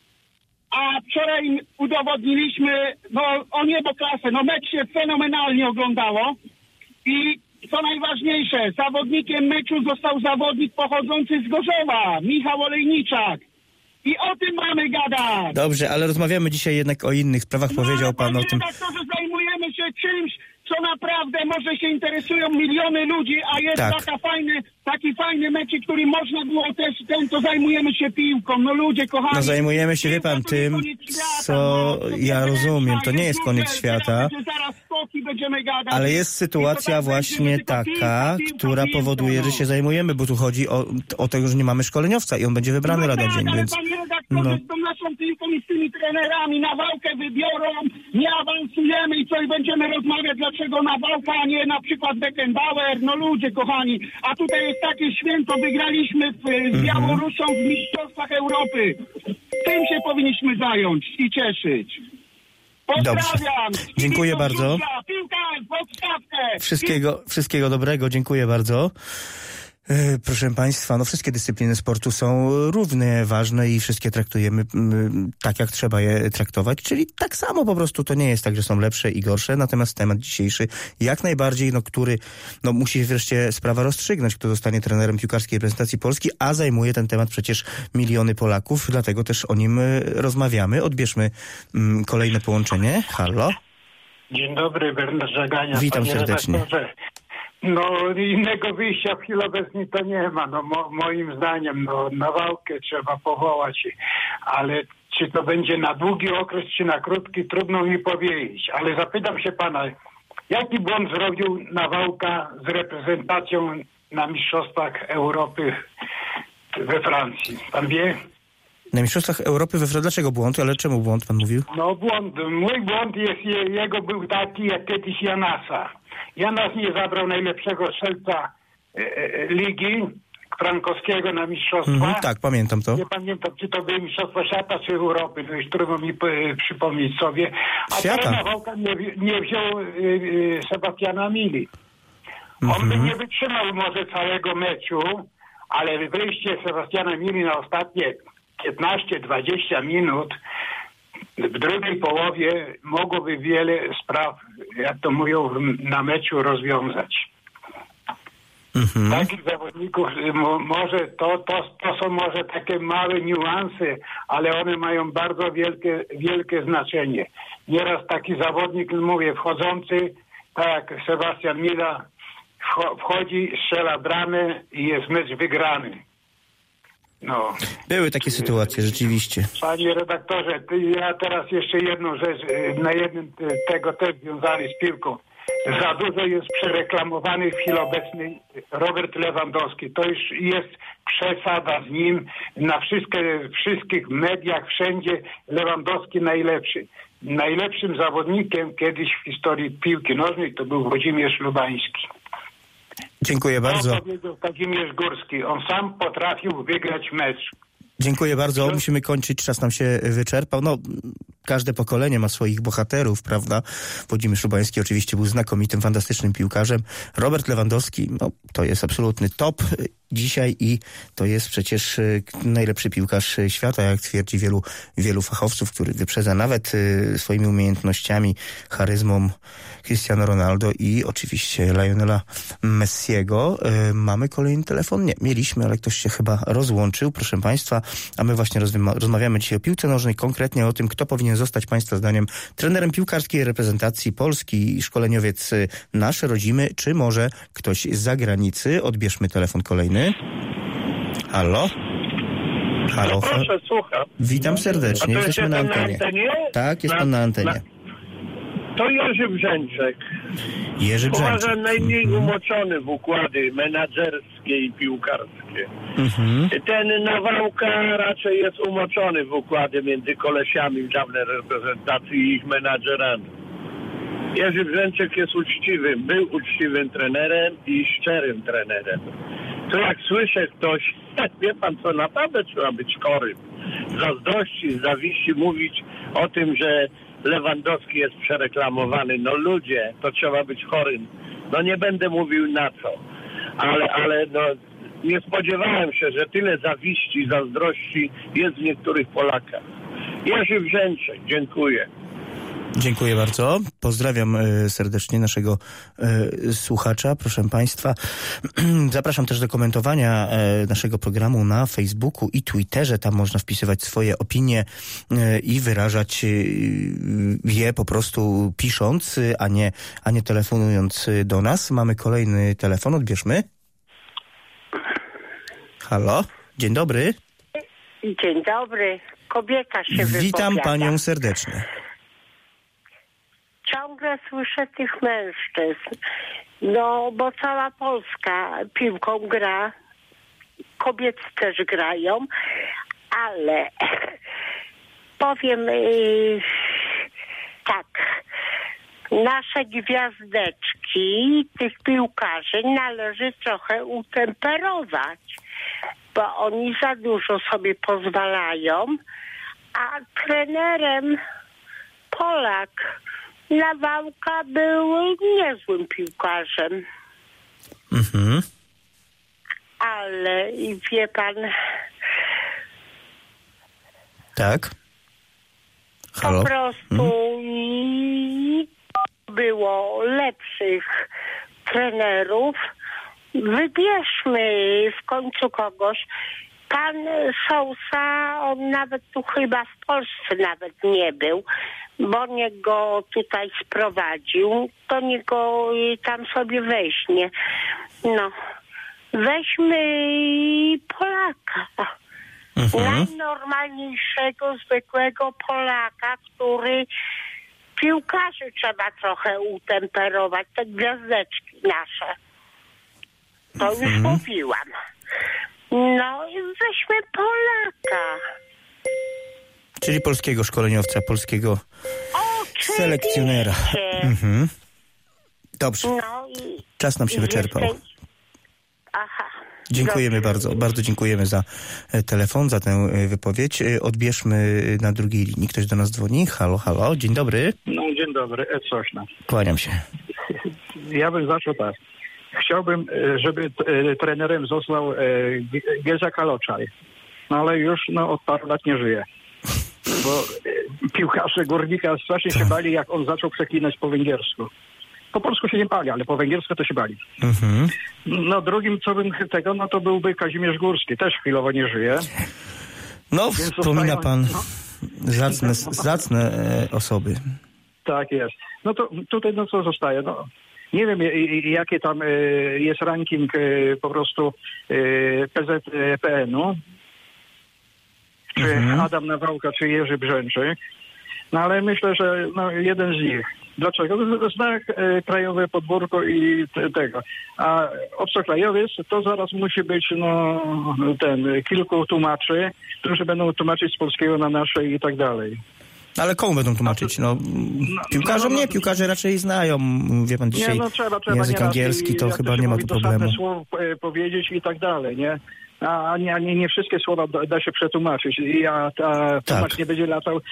a wczoraj udowodniliśmy, o niebo klasę, mecz się fenomenalnie oglądało i co najważniejsze, zawodnikiem meczu został zawodnik pochodzący z Gorzowa, Michał Olejniczak. I o tym mamy gadać. Dobrze, ale rozmawiamy dzisiaj jednak o innych sprawach, powiedział pan o tym. Redaktorze, zajmujemy się czymś, co naprawdę może się interesują miliony ludzi, a jest taki fajny mecz, który można było też, to zajmujemy się piłką. No ludzie, kochani. No zajmujemy się, wie pan, tym, co ja rozumiem, to nie jest koniec świata, ale jest sytuacja właśnie taka, która powoduje, że się zajmujemy, bo tu chodzi o to, że nie mamy szkoleniowca i on będzie wybrany lada dzień, więc... Z tą naszą piłką i z tymi trenerami Nawałkę wybiorą, nie awansujemy i co, i będziemy rozmawiać, dlaczego Nawałka, a nie na przykład Beckenbauer, no ludzie kochani, a tutaj jest takie święto, wygraliśmy z Białorusią w Mistrzostwach Europy. Tym się powinniśmy zająć i cieszyć. Pozdrawiam. Dobrze. Dziękuję bardzo. Piłka w odstawkę. Wszystkiego dobrego, dziękuję bardzo. Proszę państwa, wszystkie dyscypliny sportu są równie ważne i wszystkie traktujemy tak, jak trzeba je traktować, czyli tak samo po prostu. To nie jest tak, że są lepsze i gorsze, natomiast temat dzisiejszy jak najbardziej, który musi się wreszcie sprawa rozstrzygnąć, kto zostanie trenerem piłkarskiej reprezentacji Polski, a zajmuje ten temat przecież miliony Polaków, dlatego też o nim rozmawiamy. Odbierzmy kolejne połączenie. Halo? Dzień dobry, Bernard Żagania. Witam serdecznie. Redaktorze. Innego wyjścia w chwili obecnej to nie ma. Moim zdaniem, Nawałkę trzeba powołać, ale czy to będzie na długi okres, czy na krótki, trudno mi powiedzieć. Ale zapytam się pana, jaki błąd zrobił Nawałka z reprezentacją na Mistrzostwach Europy we Francji? Pan wie? Na Mistrzostwach Europy dlaczego błąd? Ale czemu błąd, pan mówił? Błąd. Mój błąd jego był taki jak kiedyś Janasa. Janas nie zabrał najlepszego strzelca ligi frankowskiego na mistrzostwa. Tak, pamiętam to. Nie pamiętam, czy to były mistrzostwa świata, czy Europy. To już trudno mi przypomnieć sobie. A teraz Nawałka nie wziął Sebastiana Mili. On by nie wytrzymał może całego meczu, ale wyjście Sebastiana Mili na ostatnie 15-20 minut w drugiej połowie mogłoby wiele spraw, jak to mówią, na meczu rozwiązać. Takich zawodników może to są może takie małe niuanse, ale one mają bardzo wielkie znaczenie. Nieraz taki zawodnik, mówię, wchodzący, tak jak Sebastian Mila, wchodzi, strzela bramę i jest mecz wygrany. Były takie sytuacje, rzeczywiście. Panie redaktorze, ja teraz jeszcze jedną rzecz, na jednym tego też związali z piłką. za dużo jest przereklamowany w chwili obecnej Robert Lewandowski. To już jest przesada z nim. Na wszystkich mediach, wszędzie Lewandowski najlepszy. Najlepszym zawodnikiem kiedyś w historii piłki nożnej to był Włodzimierz Lubański. Dziękuję bardzo. To powiedział Kazimierz Górski. On sam potrafił wygrać mecz. Dziękuję bardzo. Musimy kończyć. Czas nam się wyczerpał. No, każde pokolenie ma swoich bohaterów, prawda? Włodzimierz Lubański oczywiście był znakomitym, fantastycznym piłkarzem. Robert Lewandowski, no, to jest absolutny top dzisiaj i to jest przecież najlepszy piłkarz świata, jak twierdzi wielu fachowców, który wyprzedza nawet swoimi umiejętnościami, charyzmą Cristiano Ronaldo i oczywiście Lionela Messiego. Mamy kolejny telefon? Nie, mieliśmy, ale ktoś się chyba rozłączył, proszę Państwa, a my właśnie rozmawiamy dzisiaj o piłce nożnej, konkretnie o tym, kto powinien zostać Państwa zdaniem trenerem piłkarskiej reprezentacji Polski i szkoleniowiec nasz, rodzimy, czy może ktoś z zagranicy. Odbierzmy telefon kolejny. Halo? Halo? Proszę, słucham. Witam serdecznie, jesteśmy na antenie. Tak, jest pan na antenie. To Jerzy Brzęczek. Jerzy Brzęczek. Uważam najmniej umoczony w układy menadżerskie i piłkarskie. Ten Nawałka raczej jest umoczony w układy między kolesiami w dawnej reprezentacji i ich menadżerami. Jerzy Brzęczek jest uczciwym, był uczciwym trenerem i szczerym trenerem. To jak słyszę ktoś, wie pan co, naprawdę trzeba być chorym. Zazdrości, zawiści mówić o tym, że Lewandowski jest przereklamowany. No ludzie, to trzeba być chorym. No nie będę mówił na co. Ale no nie spodziewałem się, że tyle zawiści, zazdrości jest w niektórych Polakach. Jerzy Brzęczek, dziękuję. Dziękuję bardzo. Pozdrawiam serdecznie naszego słuchacza. Proszę Państwa, zapraszam też do komentowania naszego programu na Facebooku i Twitterze. Tam można wpisywać swoje opinie i wyrażać je po prostu pisząc, a nie telefonując do nas. Mamy kolejny telefon. Odbierzmy. Halo? Dzień dobry. Dzień dobry. Kobieta się wypowiada. Witam panią serdecznie. Ciągle słyszę tych mężczyzn, no bo cała Polska piłką gra, kobiety też grają, ale powiem tak, nasze gwiazdeczki tych piłkarzy należy trochę utemperować, bo oni za dużo sobie pozwalają, a trenerem Polak Nawałka był niezłym piłkarzem. Ale wie pan... Tak? Halo? Po prostu było lepszych trenerów. Wybierzmy w końcu kogoś. Pan Sousa, on nawet tu chyba w Polsce nawet nie był, bo niech go tutaj sprowadził, to niech go tam sobie weźmie. No, weźmy Polaka. Najnormalniejszego, zwykłego Polaka, który piłkarzy trzeba trochę utemperować, te gwiazdeczki nasze. To już mówiłam. No i weźmy Polaka. Czyli polskiego szkoleniowca, polskiego selekcjonera. Dobrze. No czas nam się wyczerpał. Aha. Dziękujemy bardzo. Bardzo dziękujemy za telefon, za tę wypowiedź. Odbierzmy na drugiej linii. Ktoś do nas dzwoni. Halo, halo. Dzień dobry. No, dzień dobry. Ed Sośna. Kłaniam się. Ja bym zaczął tak. Chciałbym, żeby trenerem został Geza Kaloczaj. No ale już od paru lat nie żyje. Bo piłkarze Górnika strasznie się bali, jak on zaczął przeklinać po węgiersku. Po polsku się nie bali, ale po węgiersku to się bali. No drugim, co bym tego, no to byłby Kazimierz Górski. Też chwilowo nie żyje. No, wspomina pan zacne osoby. Tak jest. No to tutaj co zostaje? No, nie wiem, jaki tam jest ranking po prostu PZPN-u. Czy Adam Nawałka, czy Jerzy Brzęczek. No ale myślę, że jeden z nich. Dlaczego? Znak krajowe, podwórko i tego. A obcokrajowiec to zaraz musi być kilku tłumaczy, którzy będą tłumaczyć z polskiego na nasze i tak dalej. Ale komu będą tłumaczyć? Piłkarzom nie, piłkarze raczej znają, wie pan, dzisiaj język angielski, to chyba nie ma tu problemu. Słowo powiedzieć i tak dalej, nie? A nie wszystkie słowa da się przetłumaczyć. A tłumacz nie będzie latał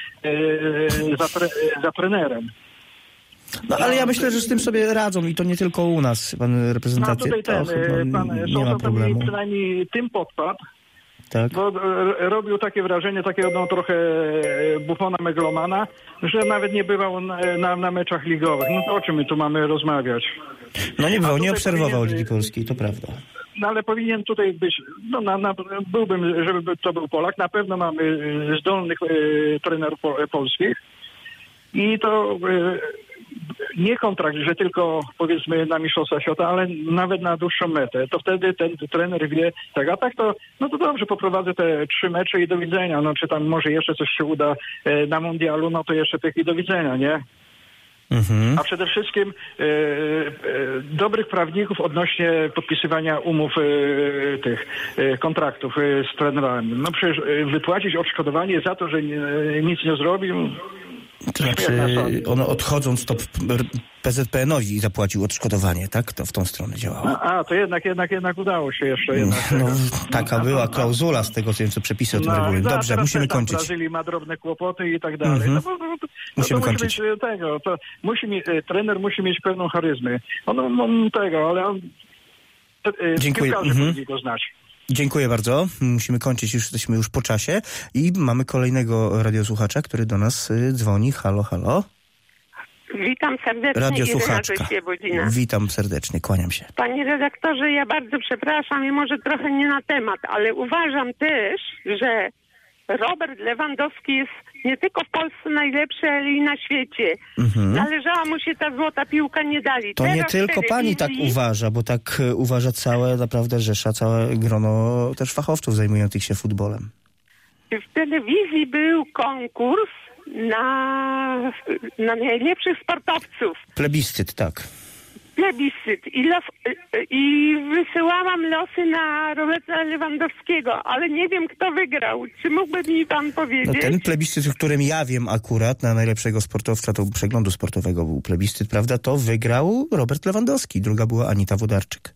za trenerem. No ale ja myślę, że z tym sobie radzą i to nie tylko u nas, pan reprezentacja. Nie ma problemu. Przynajmniej tym podpadł. Tak. Bo robił takie wrażenie takiego trochę bufona megalomana, że nawet nie bywał na meczach ligowych. No to o czym my tu mamy rozmawiać? No nie bywał, nie obserwował Ligi Polskiej, to prawda. No ale powinien tutaj być, byłbym, żeby to był Polak. Na pewno mamy zdolnych trenerów polskich i to nie kontrakt, że tylko powiedzmy na Mistrzostwa Świata, ale nawet na dłuższą metę. To wtedy ten trener wie, tak, a tak to, no to dobrze, poprowadzę te 3 mecze i do widzenia. No czy tam może jeszcze coś się uda na mundialu, no to jeszcze tych i do widzenia, nie? A przede wszystkim dobrych prawników odnośnie podpisywania umów tych kontraktów z trenerami. No przecież wypłacić odszkodowanie za to, że nic nie zrobił. To znaczy, on odchodząc to PZPN-owi zapłacił odszkodowanie, tak? To w tą stronę działało. To jednak udało się jeszcze. Taka była klauzula z tego, co przepisy o tym regulują. Dobrze, musimy kończyć. Brazylii ma drobne kłopoty i tak dalej. Musimy kończyć. Trener musi mieć pewną charyzmę. Ale on dziękuję. Powinni go znać. Dziękuję bardzo. Musimy kończyć, jesteśmy już po czasie i mamy kolejnego radiosłuchacza, który do nas dzwoni. Halo, halo. Witam serdecznie. Radiosłuchaczka. Witam serdecznie, kłaniam się. Panie redaktorze, ja bardzo przepraszam i może trochę nie na temat, ale uważam też, że Robert Lewandowski jest nie tylko w Polsce najlepszy, ale i na świecie. Należała mu się ta złota piłka, nie dali. To nie tylko pani tak uważa, bo tak uważa całe naprawdę rzesza, całe grono też fachowców zajmujących się futbolem. W telewizji był konkurs na najlepszych sportowców. Plebiscyt, tak. Plebiscyt. I wysyłałam losy na Roberta Lewandowskiego, ale nie wiem, kto wygrał. Czy mógłby mi pan powiedzieć? No ten plebiscyt, o którym ja wiem akurat, na najlepszego sportowca, to przeglądu sportowego był plebiscyt, prawda? To wygrał Robert Lewandowski. Druga była Anita Włodarczyk.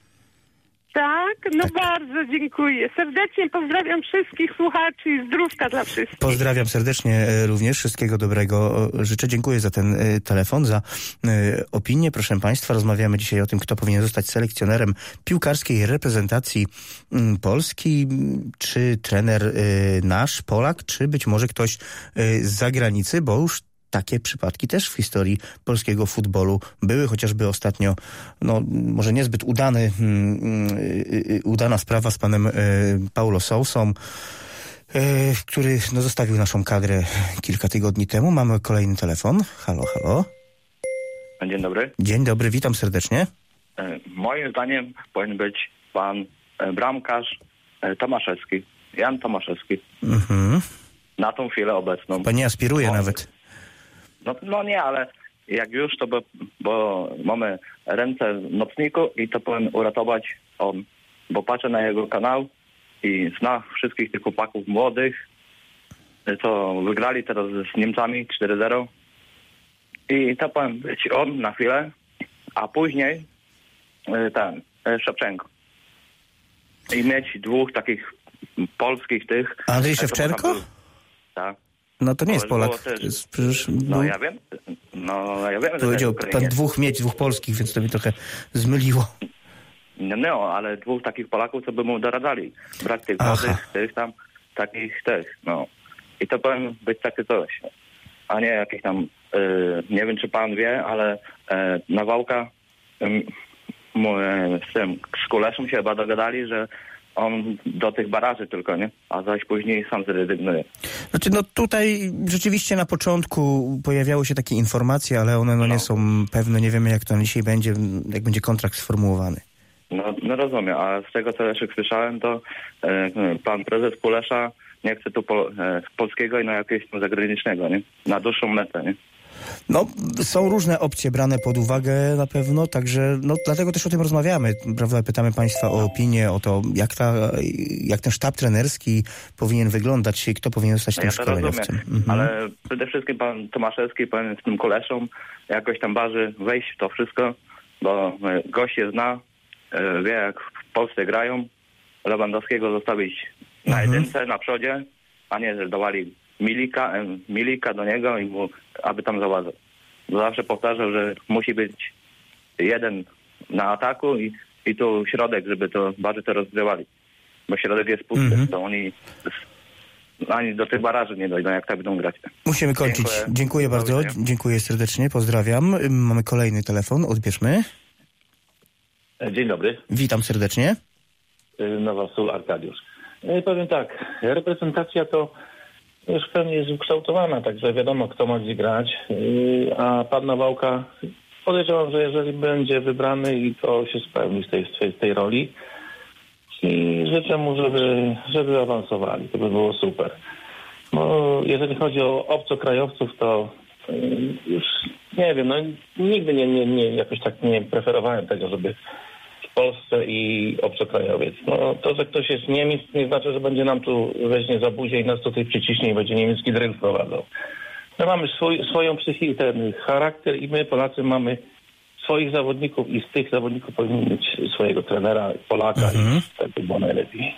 Tak? No tak. Bardzo dziękuję. Serdecznie pozdrawiam wszystkich słuchaczy i zdrówka dla wszystkich. Pozdrawiam serdecznie również. Wszystkiego dobrego życzę. Dziękuję za ten telefon, za opinię. Proszę państwa, rozmawiamy dzisiaj o tym, kto powinien zostać selekcjonerem piłkarskiej reprezentacji Polski. Czy trener nasz, Polak, czy być może ktoś z zagranicy, bo już takie przypadki też w historii polskiego futbolu były, chociażby ostatnio, może niezbyt udana sprawa z panem Paulo Sousą, który zostawił naszą kadrę kilka tygodni temu. Mamy kolejny telefon. Halo, halo. Dzień dobry. Dzień dobry, witam serdecznie. Moim zdaniem powinien być pan bramkarz Tomaszewski, Jan Tomaszewski. Na tą chwilę obecną. Pan nie aspiruje nawet. No nie, ale jak już, to bo mamy ręce w nocniku i to powinien uratować on. Bo patrzę na jego kanał i zna wszystkich tych chłopaków młodych, co wygrali teraz z Niemcami 4-0. I to powinien być on na chwilę, a później ten Szewczenko. I mieć 2 takich polskich tych... Andrzej Szewczenko? Tak. No to nie jest Polak. To jest przecież, ja wiem. Ja wiem, powiedział pan 2 polskich, więc to mi trochę zmyliło. No, ale 2 takich Polaków, co by mu doradzali. Brak tych młodych, tych tam, takich tych, I to powinien być takie coś. A nie jakiś tam, nie wiem, czy pan wie, ale Nawałka z Kuleszem się chyba dogadali, że on do tych baraży tylko, nie? A zaś później sam zrezygnuje. Znaczy, tutaj rzeczywiście na początku pojawiały się takie informacje, ale one nie są pewne. Nie wiemy, jak to dzisiaj będzie, jak będzie kontrakt sformułowany. No rozumiem, a z tego, co jeszcze słyszałem, to pan prezes Kulesza nie chce tu polskiego i jakiegoś tam zagranicznego, nie? Na dłuższą metę, nie? No, są różne opcje brane pod uwagę na pewno, także dlatego też o tym rozmawiamy, prawda? Pytamy Państwa o opinię, o to, jak ten sztab trenerski powinien wyglądać i kto powinien zostać tym szkoleniowcem. Ale przede wszystkim pan Tomaszewski powinien z tym koleszą jakoś tam barzy wejść w to wszystko, bo gość je zna, wie jak w Polsce grają. Lewandowskiego zostawić na jedynce, na przodzie, a nie, że dawali Milika do niego i mu, aby tam załadzał. Zawsze powtarzał, że musi być jeden na ataku i tu środek, żeby to bardziej to rozgrywali. Bo środek jest pusty, to oni ani do tych baraży nie dojdą, jak tak będą grać. Musimy kończyć. Dziękuję bardzo. Dziękuję serdecznie. Pozdrawiam. Mamy kolejny telefon. Odbierzmy. Dzień dobry. Witam serdecznie. Nowa Sól, Arkadiusz. Powiem tak, reprezentacja to już pewnie jest ukształtowana, także wiadomo, kto ma gdzie grać, a pan Nawałka, podejrzewam, że jeżeli będzie wybrany i to się spełni z tej roli i życzę mu, żeby awansowali, to by było super. Bo jeżeli chodzi o obcokrajowców, to już nie wiem, nigdy nie jakoś tak nie preferowałem tego, żeby w Polsce i obcokrajowiec. To, że ktoś jest Niemiec, nie znaczy, że będzie nam tu weźmie za buzię i nas tutaj przyciśnie i będzie niemiecki dryl wprowadzał. My mamy swoją psychikę, ten charakter i my Polacy mamy swoich zawodników i z tych zawodników powinien mieć swojego trenera, Polaka i tak by było najlepiej.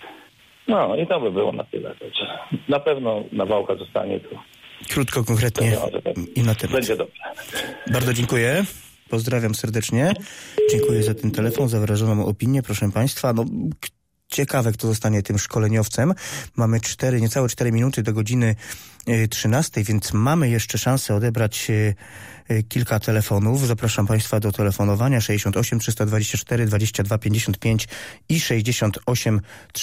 I to by było na tyle. Na pewno Nawałka zostanie tu. Krótko, konkretnie i na temat. Będzie dobrze. Bardzo dziękuję. Pozdrawiam serdecznie. Dziękuję za ten telefon, za wyrażoną opinię. Proszę Państwa, ciekawe, kto zostanie tym szkoleniowcem. Mamy niecałe 4 minuty do godziny 13, więc mamy jeszcze szansę odebrać kilka telefonów. Zapraszam Państwa do telefonowania 68 324 22 55 i 68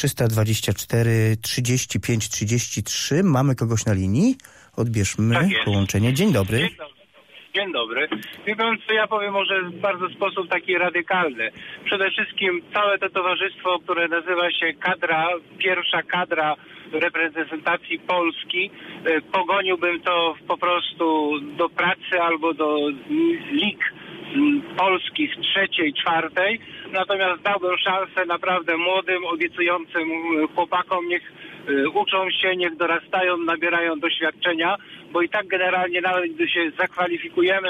324 35 33. Mamy kogoś na linii? Odbierzmy połączenie. Dzień dobry. Dzień dobry. Wie pan co, ja powiem może w bardzo sposób taki radykalny. Przede wszystkim całe to towarzystwo, które nazywa się pierwsza kadra reprezentacji Polski, pogoniłbym to po prostu do pracy albo do lig polskich z 3., 4. Natomiast dałbym szansę naprawdę młodym, obiecującym chłopakom, niech uczą się, niech dorastają, nabierają doświadczenia, bo i tak generalnie nawet gdy się zakwalifikujemy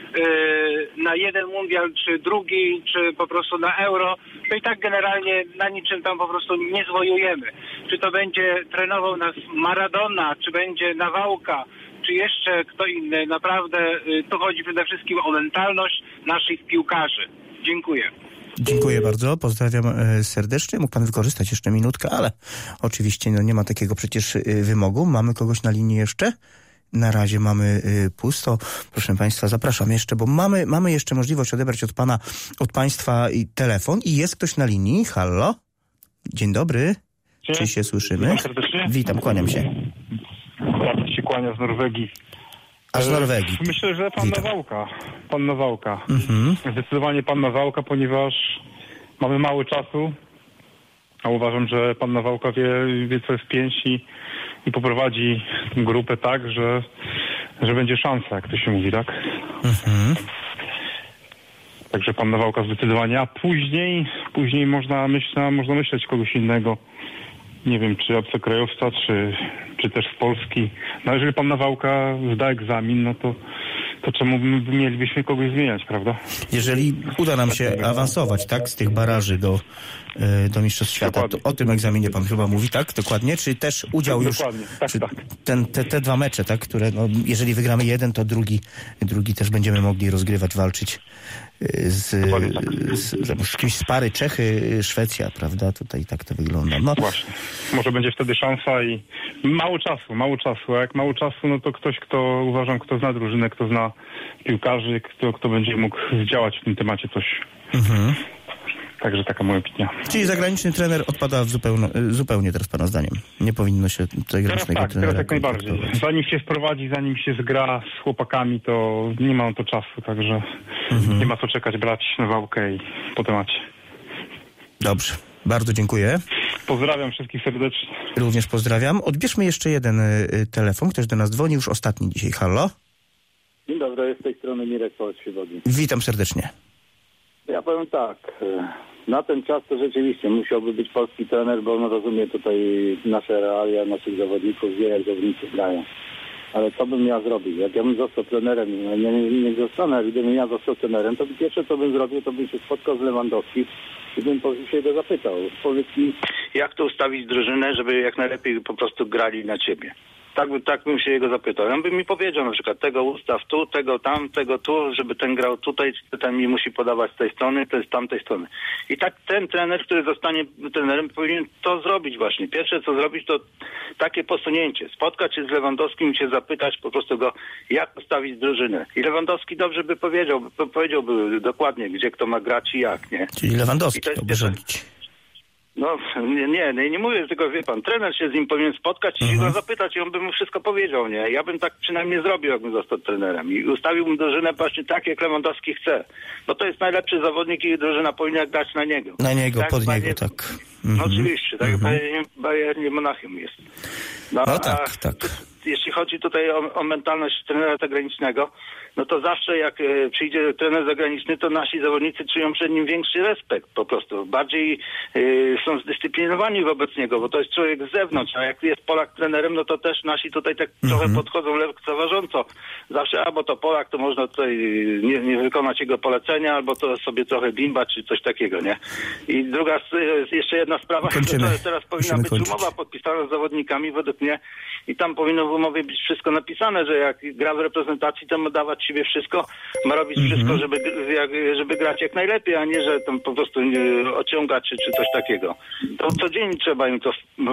na jeden mundial, czy drugi, czy po prostu na euro, to i tak generalnie na niczym tam po prostu nie zwojujemy. Czy to będzie trenował nas Maradona, czy będzie Nawałka, czy jeszcze kto inny. Naprawdę tu chodzi przede wszystkim o mentalność naszych piłkarzy. Dziękuję. Dziękuję bardzo, pozdrawiam serdecznie. Mógł pan wykorzystać jeszcze minutkę, ale oczywiście nie ma takiego przecież wymogu. Mamy kogoś na linii jeszcze? Na razie mamy pusto. Proszę Państwa, zapraszam jeszcze, bo mamy jeszcze możliwość odebrać od Państwa telefon i jest ktoś na linii. Halo? Dzień dobry. Czy się słyszymy? Witam serdecznie. Witam, kłaniam się. Bardzo się kłania z Norwegii. Aż z Norwegii. Myślę, że pan Nawałka. Zdecydowanie pan Nawałka, ponieważ mamy mało czasu, a uważam, że pan Nawałka wie co jest pięść i poprowadzi tę grupę tak, że będzie szansa, jak to się mówi, tak? Także pan Nawałka zdecydowanie, a później można myśleć kogoś innego. Nie wiem, czy obcokrajowca, czy też z Polski. No jeżeli pan Nawałka zda egzamin, to czemu mielibyśmy kogoś zmieniać, prawda? Jeżeli uda nam się awansować, tak, z tych baraży do Mistrzostw Świata, to o tym egzaminie pan chyba mówi, tak? Dokładnie? Czy też udział już... Dokładnie, tak. Te 2 mecze, tak? Które, jeżeli wygramy jeden, to drugi też będziemy mogli rozgrywać, walczyć z kimś z pary Czechy, Szwecja, prawda? Tutaj tak to wygląda. Właśnie. Może będzie wtedy szansa i mało czasu. A jak mało czasu, no to ktoś, kto zna drużynę, kto zna piłkarzy, kto będzie mógł zdziałać w tym temacie coś. Także taka moja opinia. Czyli zagraniczny trener odpada zupełnie teraz pana zdaniem. Nie powinno się zagranicznego trenera... Teraz jak najbardziej. Zanim się wprowadzi, zanim się zgra z chłopakami, to nie ma to czasu, także nie ma co czekać, brać Nawałkę i po temacie. Dobrze. Bardzo dziękuję. Pozdrawiam wszystkich serdecznie. Również pozdrawiam. Odbierzmy jeszcze jeden telefon. Ktoś do nas dzwoni, już ostatni dzisiaj. Halo? dobry, z tej strony Mirek Polski-Wodnik. Witam serdecznie. Ja powiem tak, na ten czas to rzeczywiście musiałby być polski trener, bo on rozumie tutaj nasze realia, naszych zawodników, wie jak zawodnicy grają. Ale co bym ja zrobił? Jak ja bym został trenerem, nie zostanę, ale gdybym ja został trenerem, to pierwsze co bym zrobił, to bym się spotkał z Lewandowskim i bym się go zapytał. Powiedz mi, jak to ustawić drużynę, żeby jak najlepiej po prostu grali na ciebie. Tak bym się jego zapytał. On by mi powiedział na przykład, tego ustaw tu, tego tam, tego tu, żeby ten grał tutaj, czy ten mi musi podawać z tej strony, to jest z tamtej strony. I tak ten trener, który zostanie trenerem, powinien to zrobić właśnie. Pierwsze co zrobić, to takie posunięcie. Spotkać się z Lewandowskim i się zapytać po prostu go, jak ustawić drużynę. I Lewandowski dobrze by powiedziałby dokładnie, gdzie kto ma grać i jak, nie? Czyli Lewandowski to by zrobić. No, nie mówię, tylko wie pan, trener się z nim powinien spotkać i się go zapytać i on by mu wszystko powiedział, nie? Ja bym tak przynajmniej zrobił, jakbym został trenerem i ustawiłbym drużynę właśnie tak, jak Lewandowski chce. Bo to jest najlepszy zawodnik i drużyna powinna grać na niego. Na niego, tak, pod niego, tak. No oczywiście, tak jak Bayernie Monachium jest. No tak. Jeśli chodzi tutaj o mentalność trenera zagranicznego, no to zawsze jak przyjdzie trener zagraniczny, to nasi zawodnicy czują przed nim większy respekt po prostu. Bardziej są zdyscyplinowani wobec niego, bo to jest człowiek z zewnątrz, a jak jest Polak trenerem, no to też nasi tutaj tak trochę podchodzą lekceważąco. Zawsze albo to Polak, to można tutaj nie wykonać jego polecenia, albo to sobie trochę bimba, czy coś takiego, nie? I druga, jeszcze jedna sprawa, to teraz powinna być umowa podpisana z zawodnikami według mnie i tam powinno w umowie być wszystko napisane, że jak gra w reprezentacji, to ma dawać siebie wszystko, ma robić wszystko, żeby grać jak najlepiej, a nie, że tam po prostu ociągać czy coś takiego. To codziennie trzeba im to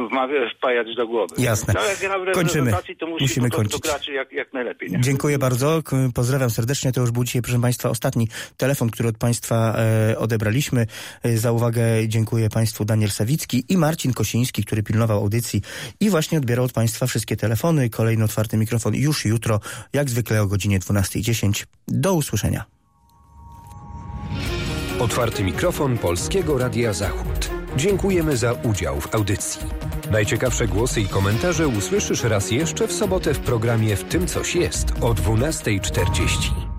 wpajać do głowy. Jasne. No jak gra w reprezentacji, to musi po prostu grać jak najlepiej. Nie? Dziękuję bardzo. Pozdrawiam serdecznie. To już był dzisiaj, proszę Państwa, ostatni telefon, który od Państwa odebraliśmy. Za uwagę dziękuję Państwu Daniel Sawicki i Marcin Kosiński, który pilnował audycji i właśnie odbierał od Państwa wszystkie telefony. Kolejny otwarty mikrofon już jutro, jak zwykle o godzinie 12:10. Do usłyszenia. Otwarty mikrofon Polskiego Radia Zachód. Dziękujemy za udział w audycji. Najciekawsze głosy i komentarze usłyszysz raz jeszcze w sobotę w programie W tym coś jest o 12:40.